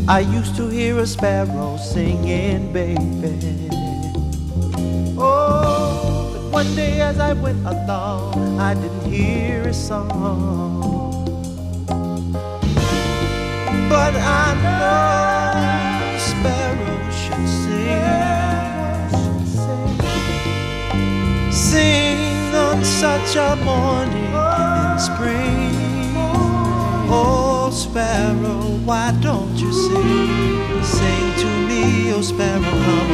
I used to hear a sparrow singing, baby. Oh, but one day as I went along, I didn't hear a song. But I know the sparrow should sing, sing on such a morning in spring. Oh, sparrow, why don't you sing? Sing to me, oh sparrow, come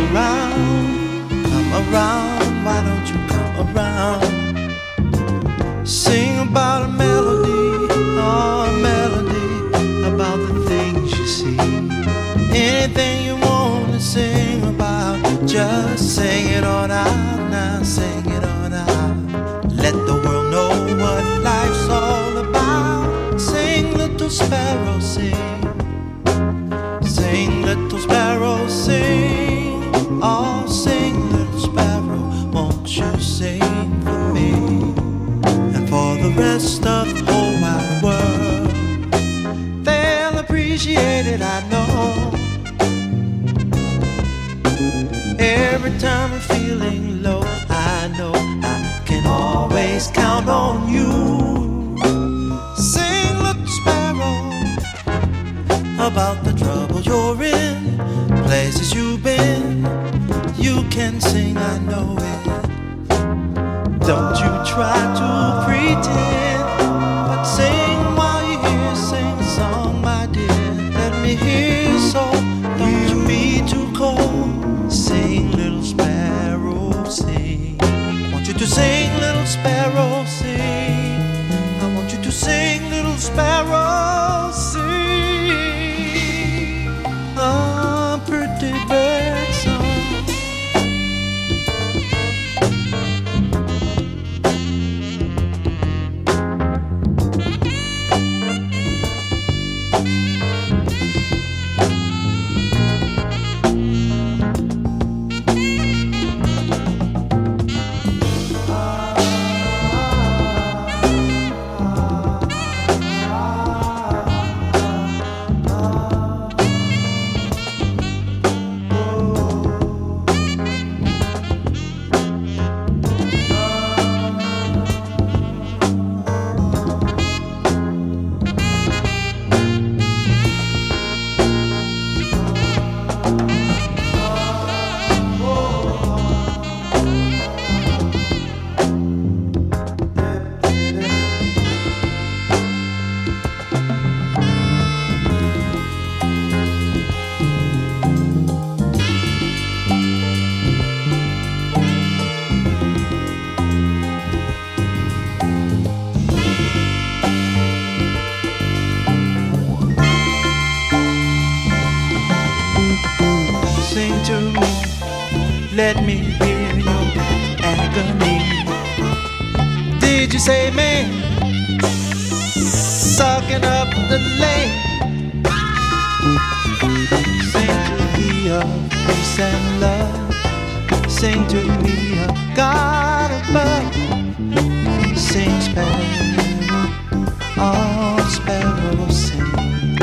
around, why don't you come around? Sing about a melody, oh, a melody, about the things you see. Anything you want to sing about, just sing it on out now, sing it on out. Let the world know what life's all about. Sing, little sparrow, sing. Sing, little sparrow, sing. Oh, sing, little sparrow, won't you sing for me and for the rest of the whole wide world? They'll appreciate it, I know. Every time I'm feeling low, I know I can always count on you. About the trouble you're in, places you've been, you can sing, I know it. Don't you try to pretend, but sing while you're here, sing a song, my dear. Let me hear, so don't you be too cold. Sing, little sparrow, sing. I want you to sing, little sparrow, sing. I want you to sing, little sparrow, sing. A pretty bird song. Let me hear your agony. Did you say man sucking up the lake? Sing to me of peace and love. Sing to me of God above. Sing sparrow, oh sparrow, sing.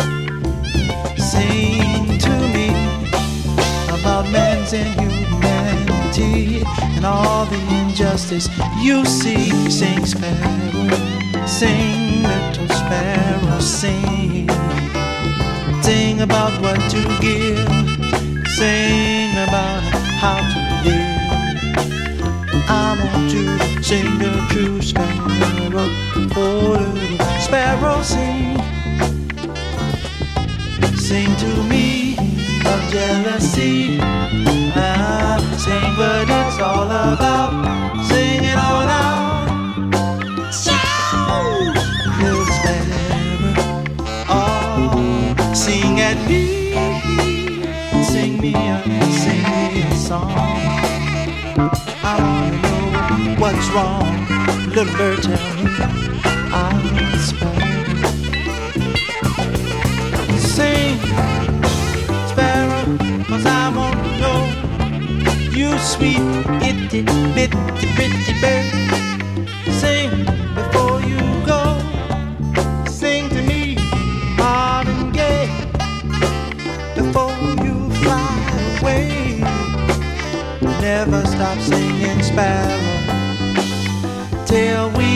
Sing to me about man's inhumanity and all the injustice you see. Sing sparrow, sing little sparrow, sing. Sing about what to give, sing about how to live. I want you to sing a true sparrow, oh little sparrow, sing. Sing to me of jealousy, sing what it's all about. Sing it all out. Little sparrow, oh, sing at me. Sing me a song. I wanna know what's wrong. Little bird, tell me. I'm a sparrow. Sing, sparrow, 'cause I want to know. You sweet, itty, bitty, pretty bird. Sing before you go. Sing to me, hard and gay. never stop singing sparrow till we